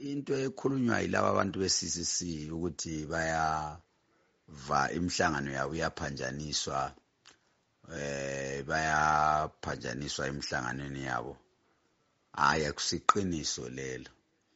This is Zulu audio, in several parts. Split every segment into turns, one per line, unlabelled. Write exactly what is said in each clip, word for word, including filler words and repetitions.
into ekhulunywa yilabo abantu be-C C C ukuthi baya va imhlangano yabo iyaphanjaniswa eh bayaphanjaniswa emhlanganweni yabo hayi akusiqiniso lelo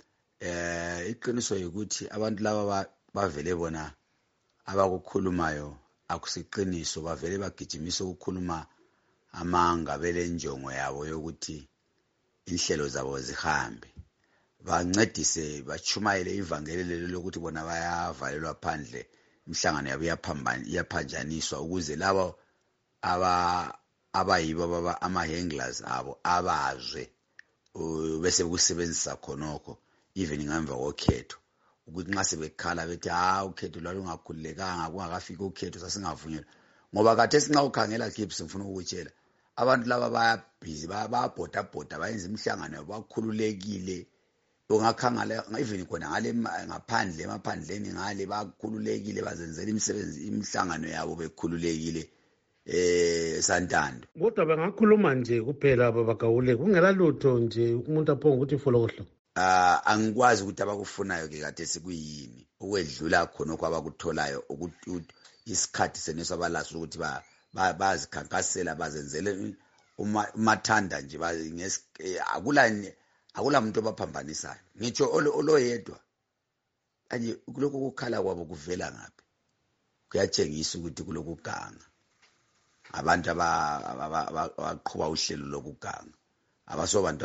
eh iqiniso ukuthi abantu laba bavele bona abakukhulumayo akusiqiniso bavele bagijimisa ukukhuluma amanga belenjongo yabo yokuthi inhlelo zabo zihambe bancedise bachumayele ivangeli lokuthi bona bayavalelwa phandle imhlangano yabo iyaphambana iyaphanjaniswa ukuze labo aba abayibo baba ama-handlers abo abazwe bese kusebenzisa khonokho even ngemva kokhetho ukuthi nxa sebekhala bethi ha ukhetho lwalungakhululekanga kungakafika ukhetho sasingavunyelwa ngoba kade sinxa ukhangela Gibbs ngifuna ukutshela abantu laba baya busy bayabhoda bhoda bayenza imhlangano bakhululekile ungakhangala even khona ngale ngaphandle emaphandleni ngale bakhululekile bazenzela imisebenzi imihlangano yabo bekhululekile eh Santando
kodwa bangakhuluma nje kuphela abagawule kungela lutho nje umuntu aphonga ukuthi folokohlo
ah angikwazi ukuthi abakufunayo ke kade sikuyini ukwedlula khona okwabakutholayo ukuthi isikhathi seneso abalaso ukuthi ba bazikhankasela bazenzele umathanda nje akulani akula muntu obaphambanisayo ngitsho oloyedwa anje kuloko kukhala kwabo kuvela ngaphi kuyatshengisa ukuthi kulokuganga abantu abaqhubha uhlelo lokuganga abasobantu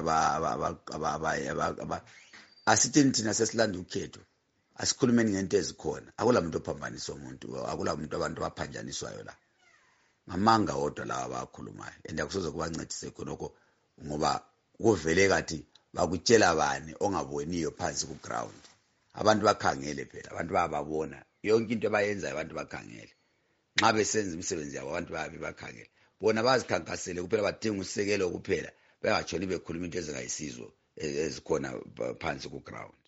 aba asithini thina sesilanda ukhetho asikhulumeni ngento ezikhona akula muntu ophambanisa umuntu akula muntu abantu abaphanjaniswayo la ngamanga wodwa laba abakhulumayo endakusoze kubancedise khonoko ngoba kuvele kathi bakutshela bani ongaboniyo phansi ku ground abantu bakhangele phela abantu bayababona yonke into abayenza abantu bakhangele nxa besenza imisebenzi yabo abantu bayabe bakhangele bona bazikhankasele kuphela badinga usekelo kuphela bengatshoni bekhuluma into ezingayisizo ezikhona phansi ku ground